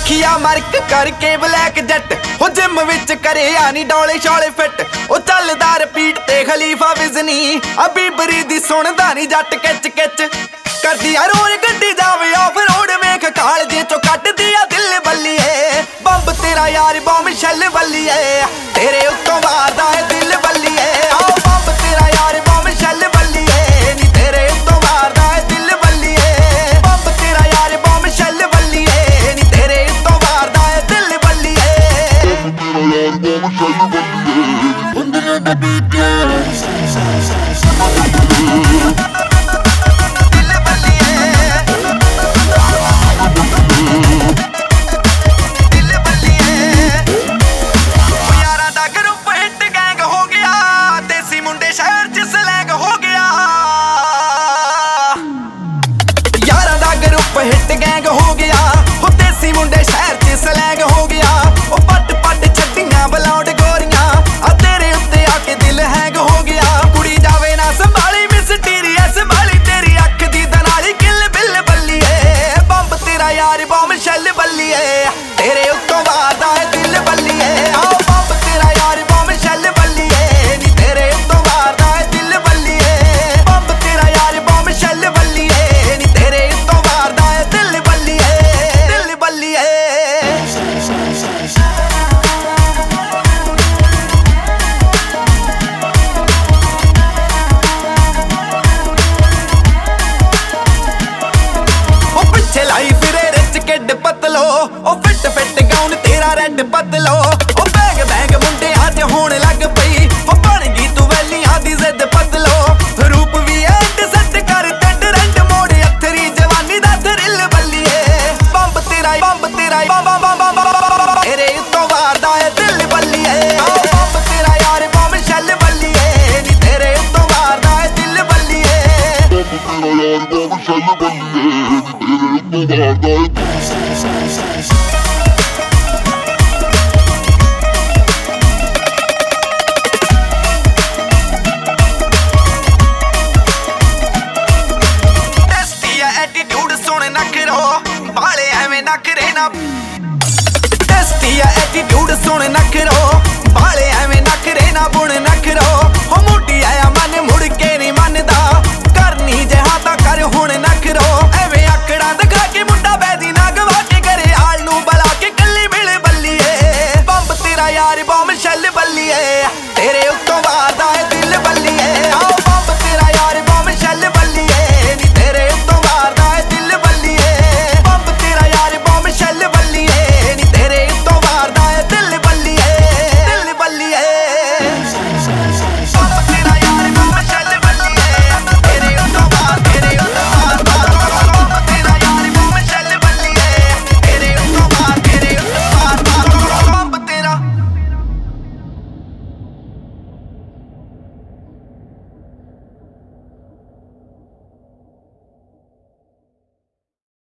अखिया मरक करके ब्लैक जट हो जिम विच करे आनी डोले शोले फिट ओ चलदा रिपीट ते खलीफा विजनी अभी बरी दी सुनदा नी जट किच किच करदी आ रोज गड्डी जावे ऑफ रोड वेख काल जे चो कट दिया दिल बल्लीए बंब तेरा यार बम शैल बल्लीए तेरे उत्तों वारदा है दिल बल्लीए आओ बंब तेरा यार बम शैल बल्लीए नी तेरे उत्तों वारदा है दिल बल्लीए बंब तेरा यार बम शैल बल्लीए नी तेरे उत्तों वारदा है दिल बल्लीए बंदियां दा बीट हिट गैंग हो गया हो देसी मुंडे शहर च स्लैंग हो गया ओ पट पट छड्डियां बलौंड गोरियां आ तेरे उत्ते आके दिल हैंग हो गया कुड़ी जावे ना संभाली मिस्टीरियस बाली तेरी अख दी दनाली किल बिल बल्लीए बंब तेरा यार बम शैल बल्लीए तेरे उत्तों वारदा है दिल बल्लीए आओ बंब तेरा यार बम शैल बल्लीए नी तेरे उत्तों वारदा है दिल बल्लीए बंब तेरा यार बम शैल बल्लीए नी तेरे उत्तों वारदा है दिल बल्लीए दिल बल्लीए ओ पिछे लाई फिरे रिच किड पतलो ओ फिट फिट गाउन तेरा रेड पतलो ओ बैग बैग मुंडे आज होण लग पई ओ बन गई तू वैलियां दी जिद पतलो रूप भी एंड सेट कर टेंड रेंड मोड़ अथरी जवानी दा थरिल बल्लीए बंब तेरा बम तेरे उत्तों वारदा है दिल बल्लीए आओ बंब तेरा यार बम शैल बल्लीए नी तेरे उत्तों वारदा है दिल बल्लीए बंब तेरा यार बम शैल बल्लीए नी तेरे उत्तों वारदा है एटीट्यूड सुन नखरो बाले एवें नखरे ना टेस्टी एटीट्यूड सुन नखरो बाले एवें नखरे ना बुण नखरो हो मुंडी आया मन मुड़ के नहीं मनदा करनी जे हां तां कर हुण नखरो एवें आकड़ा दिखा के